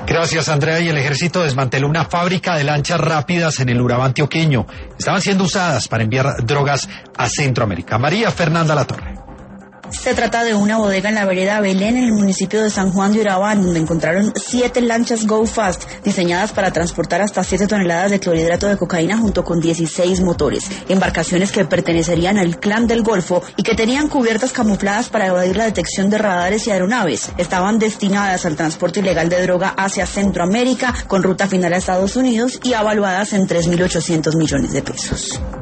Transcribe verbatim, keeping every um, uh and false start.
Gracias, Andrea. Y el ejército desmanteló una fábrica de lanchas rápidas en el Urabá antioqueño. Estaban siendo usadas para enviar drogas a Centroamérica. María Fernanda Latorre. Se trata de una bodega en la vereda Belén, en el municipio de San Juan de Urabá, donde encontraron siete lanchas Go Fast, diseñadas para transportar hasta siete toneladas de clorhidrato de cocaína junto con dieciséis motores. Embarcaciones que pertenecerían al Clan del Golfo y que tenían cubiertas camufladas para evadir la detección de radares y aeronaves. Estaban destinadas al transporte ilegal de droga hacia Centroamérica, con ruta final a Estados Unidos y avaluadas en tres mil ochocientos millones de pesos.